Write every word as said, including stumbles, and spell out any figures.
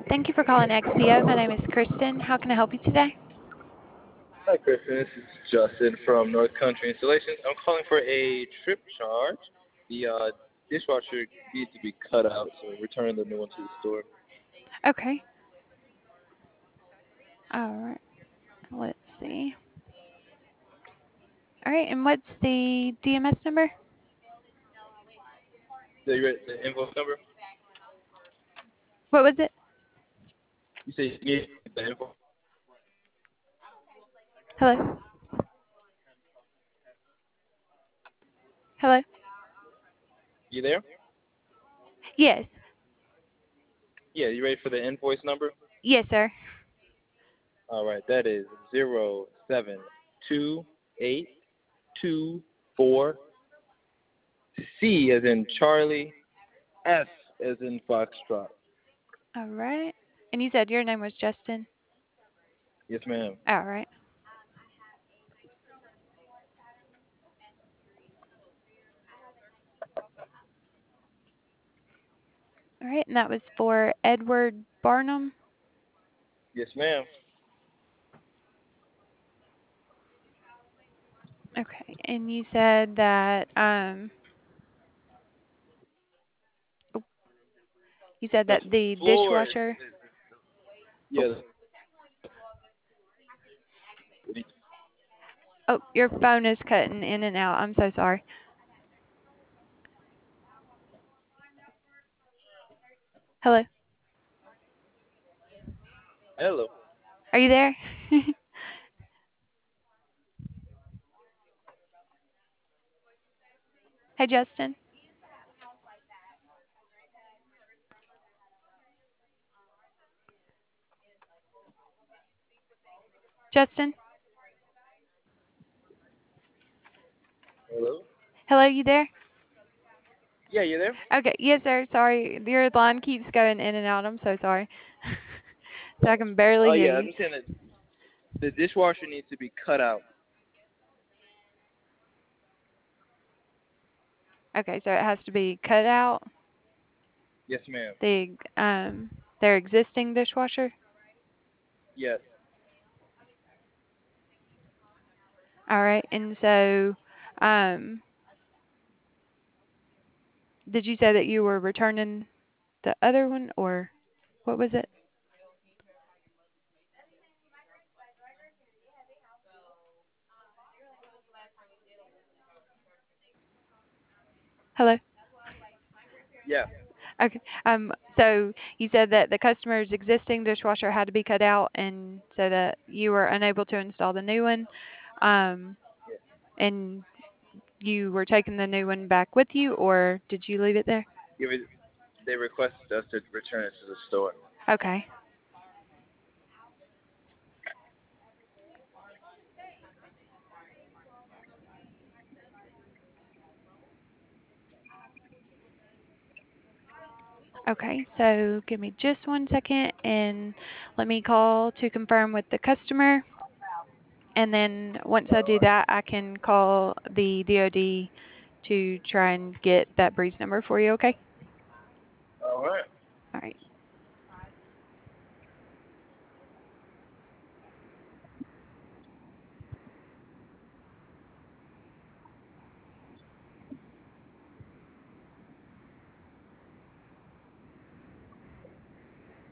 Thank you for calling X P O. My name is Kristen. How can I help you today? Hi, Kristen. This is Justin from North Country Installations. I'm calling for a trip charge. The uh, dishwasher needs to be cut out, so return the new one to the store. Okay. All right. Let's see. All right. And what's the D M S number? The, the invoice number? What was it? You say you need the invoice? Hello? Hello? You there? Yes. Yeah, you ready for the invoice number? Yes, sir. All right, that is zero seven two eight two four C as in Charlie, F as in Foxtrot. All right. And you said your name was Justin? Yes, ma'am. All right. All right. And that was for Edward Barnum? Yes, ma'am. Okay. And you said that, um, oh, you said The that the floor is, dishwasher. is Oh, yeah. oh, your phone is cutting in and out. I'm so sorry. Hello? Hello. Are you there? Hey, Justin. Justin? Hello. Hello, you there? Yeah, you there? Okay, yes, sir. Sorry, your line keeps going in and out. I'm so sorry. So I can barely Oh hear yeah, you. I'm saying that the dishwasher needs to be cut out. Okay, so it has to be cut out. Yes, ma'am. The um their existing dishwasher. Yes. All right, and so um did you say that you were returning the other one, or what was it? Hello. Yeah. Okay. Um. So you said that the customer's existing dishwasher had to be cut out, and so that you were unable to install the new one. Um. Yeah. And you were taking the new one back with you, or did you leave it there? Give it. They requested us to return it to the store. Okay. Okay, so give me just one second and let me call to confirm with the customer. And then once I do that, I can call the D O D to try and get that breeze number for you, okay? All right. All right.